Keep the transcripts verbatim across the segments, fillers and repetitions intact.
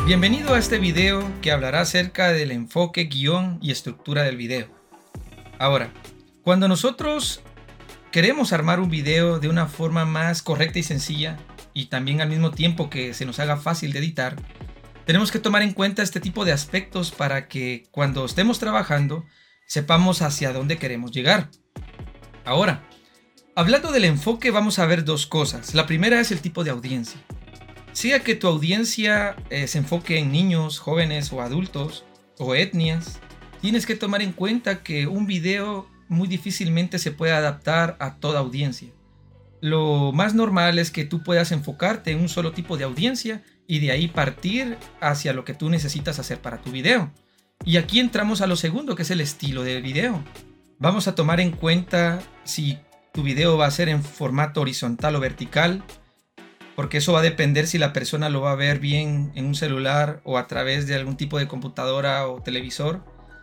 Bienvenido a este video que hablará acerca del enfoque, guión y estructura del video. Ahora, cuando nosotros queremos armar un video de una forma más correcta y sencilla, y también al mismo tiempo que se nos haga fácil de editar, tenemos que tomar en cuenta este tipo de aspectos para que cuando estemos trabajando sepamos hacia dónde queremos llegar. Ahora, hablando del enfoque, vamos a ver dos cosas. La primera es el tipo de audiencia. Sea que tu audiencia eh, se enfoque en niños, jóvenes o adultos o etnias, tienes que tomar en cuenta que un video muy difícilmente se puede adaptar a toda audiencia. Lo más normal es que tú puedas enfocarte en un solo tipo de audiencia y de ahí partir hacia lo que tú necesitas hacer para tu video. Y aquí entramos a lo segundo, que es el estilo del video. Vamos a tomar en cuenta si tu video va a ser en formato horizontal o vertical, porque eso va a depender si la persona lo va a ver bien en un celular o a través de algún tipo de computadora o televisor.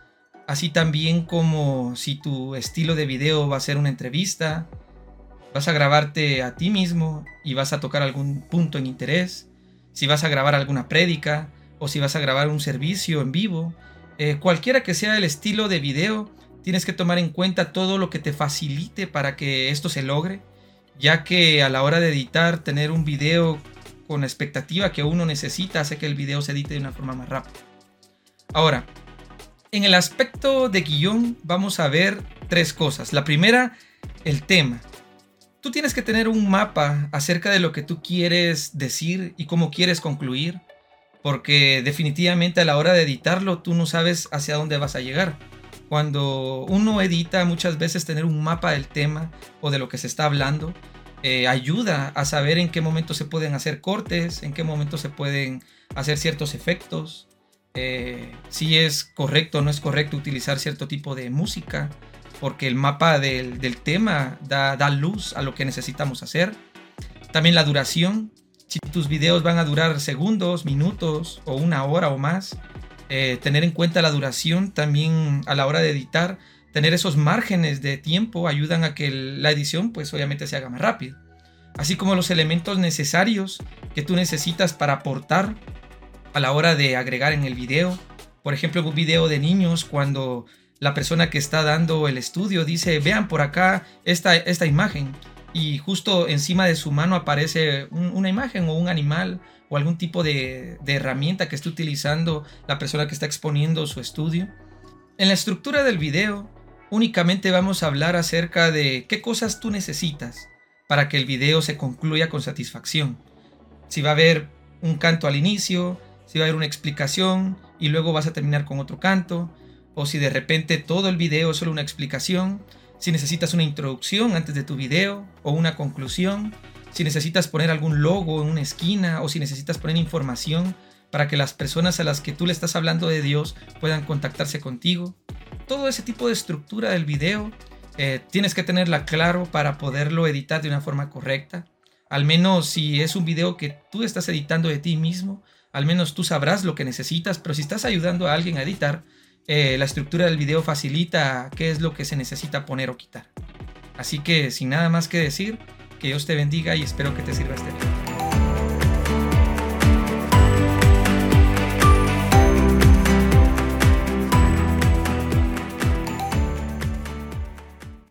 Así también como si tu estilo de video va a ser una entrevista, vas a grabarte a ti mismo y vas a tocar algún punto en interés, si vas a grabar alguna prédica o si vas a grabar un servicio en vivo. Eh, cualquiera que sea el estilo de video, tienes que tomar en cuenta todo lo que te facilite para que esto se logre, ya que a la hora de editar, tener un video con la expectativa que uno necesita hace que el video se edite de una forma más rápida. Ahora, en el aspecto de guión vamos a ver tres cosas. La primera, el tema. Tú tienes que tener un mapa acerca de lo que tú quieres decir y cómo quieres concluir, porque definitivamente a la hora de editarlo tú no sabes hacia dónde vas a llegar. Cuando uno edita, muchas veces tener un mapa del tema o de lo que se está hablando eh, ayuda a saber en qué momento se pueden hacer cortes, en qué momento se pueden hacer ciertos efectos, eh, si es correcto o no es correcto utilizar cierto tipo de música, porque el mapa del, del tema da, da luz a lo que necesitamos hacer. También la duración. Si tus videos van a durar segundos, minutos o una hora o más, Eh, tener en cuenta la duración también a la hora de editar. Tener esos márgenes de tiempo ayudan a que la edición pues obviamente se haga más rápido, así como los elementos necesarios que tú necesitas para aportar a la hora de agregar en el video. Por ejemplo, en un video de niños, cuando la persona que está dando el estudio dice: vean por acá esta, esta imagen, y justo encima de su mano aparece un, una imagen o un animal o algún tipo de, de herramienta que esté utilizando la persona que está exponiendo su estudio. En la estructura del video únicamente vamos a hablar acerca de qué cosas tú necesitas para que el video se concluya con satisfacción. Si va a haber un canto al inicio, si va a haber una explicación y luego vas a terminar con otro canto, o si de repente todo el video es solo una explicación, si necesitas una introducción antes de tu video o una conclusión, si necesitas poner algún logo en una esquina o si necesitas poner información para que las personas a las que tú le estás hablando de Dios puedan contactarse contigo. Todo ese tipo de estructura del video eh, tienes que tenerla claro para poderlo editar de una forma correcta. Al menos si es un video que tú estás editando de ti mismo, al menos tú sabrás lo que necesitas, pero si estás ayudando a alguien a editar, eh, la estructura del video facilita qué es lo que se necesita poner o quitar. Así que sin nada más que decir, que Dios te bendiga y espero que te sirva este video.